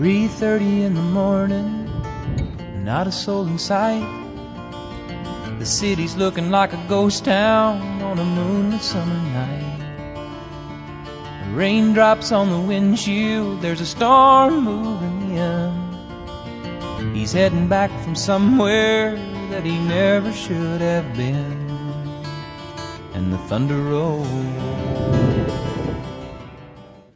3:30 in the morning, not a soul in sight. The city's looking like a ghost town on a moonlit summer night. The raindrops on the windshield, there's a storm moving in. He's heading back from somewhere that he never should have been. And the thunder rolls